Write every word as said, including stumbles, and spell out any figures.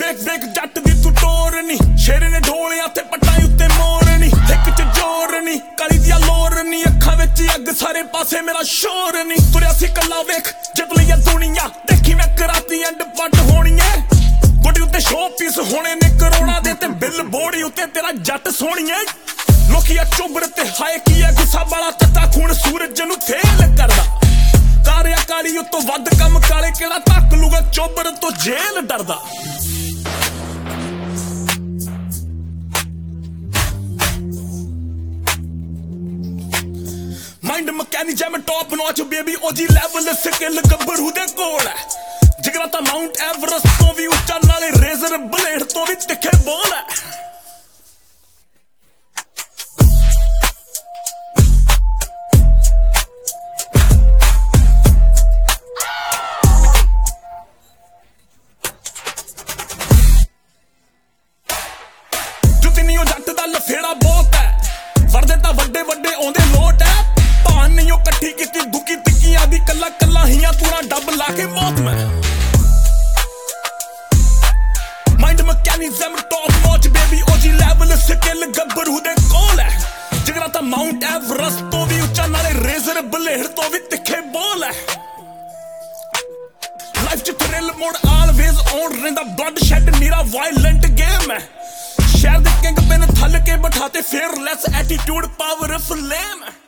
ਵੇਖ ਵੇਖ ਜੱਟ ਦੀ ਤੂੰ ਟੋਰ ਨੀ ਸ਼ੇਰ ਨੇ ਢੋਲਿਆਂ ਤੇ ਪੱਟਾਂ ਉੱਤੇ ਮੋਰ ਨੀ ਇੱਕ ਚ ਜੋਰ ਨੀ ਕਾਲੀ ਦੀਆਂ ਲੋਰ ਨੀ ਅੱਖਾਂ ਵਿੱਚ ਅੱਗ ਸਾਰੇ ਪਾਸੇ ਮੇਰਾ ਸ਼ੋਰ ਨੀ ਤੁਰਿਆ ਸੀ ਕੱਲਾ ਵੇਖ ਜਿੱਤ ਲਈ ਦੁਨੀਆ ਦੇਖੀ ਮੈਂ ਕਰਾਤੀ ਐਂਡ ਪੱਟ ਹੋਣੀ ਐ ਗੋਡੀ ਉੱਤੇ ਸ਼ੋ ਪੀਸ ਹੋਣੇ ਨੇ ਕਰੋੜਾਂ ਦੇ ਤੇ ਬਿੱਲ ਬੋੜੀ ਉੱਤੇ ਤੇਰਾ ਜੱਟ ਸੋਹਣੀਏ ਲੋਕੀ ਆ ਚੁੱਬਰ ਤੇ ਹਾਏ ਕੀ ਐ ਗੁੱਸਾ ਵਾਲਾ ਤੱਤਾ ਖੂਨ ਸੂਰਜ ਨੂੰ ਥੇਲ ਕਰਦਾ ਕਾਰਿਆ ਕਾਲੀ ਉਤੋਂ ਵੱਧ ਕੰਮ ਕਾਲੇ ਕਿਹੜਾ ਧੱਕ ਲੂਗਾ ਚੋਬਰ ਤੋਂ ਜੇਲ ਡਰਦਾ mind mechanism top notch baby OG level skill ਗੱਭਰੂ ਦੇ ਕੋਲ ਹੈ ਜਿਗਰਾ ਤਾਂ ਮਾਊਂਟ ਐਵਰੈਸਟ ਤੋਂ ਵੀ ਉੱਚਾ ਨਾਲੇ ਰੇਜ਼ਰ ਬਲੇਡ ਤੋਂ ਵੀ ਤਿੱਖੇ ਬੋਲ ਹੈ ਜੱਟ ਦਾ ਲਫੇੜਾ ਬਹੁਤ ਹੈ ਵਰਦੇ ਤਾਂ ਵੱਡੇ ਵੱਡੇ ਆਉਂਦੇ ਲੋਟ ਹੈ ਭਾਨ ਨਹੀਂ ਉਹ ਇਕੱਠੀ ਕੀਤੀ ਦੁੱਕੀ ਟਿੱਕੀਆਂ ਦੀ ਕੱਲਾ ਕੱਲਾ ਹੀਆਂ ਪੂਰਾ ਡੱਬ ਲਾ ਕੇ ਮੌਤ ਮੈਂ mind mechanism top notch baby OG level skill ਗੱਭਰੂ ਦੇ ਕੋਲ ਹੈ ਜਿਗਰਾ ਤਾਂ ਮਾਊਂਟ ਐਵਰੈਸਟ ਤੋਂ ਵੀ ਉੱਚਾ ਨਾਲੇ ਰੇਜ਼ਰ ਬਲੇਡ ਤੋਂ ਵੀ ਤਿੱਖੇ ਬੋਲ ਹੈ ਲਾਈਫ ਚ ਥ੍ਰਿਲ ਮੋਡ ਆਲਵੇਜ਼ ਔਨ ਰਹਿੰਦਾ ਬਲੱਡ ਸ਼ੈਡ ਨੀਰਾ ਵਾਇਲੈਂਟ ਗੇਮ ਹੈ ਸ਼ਹਿਰ ਦੇ ਕਿੰਗ ਪਿੰਨ ਥੱਲ ਕੇ ਬਿਠਾਤੇ ਫੇਅਰਲੈਸ ਐਟੀਟਿਊਡ ਪਾਵਰ ਫਲੇਮ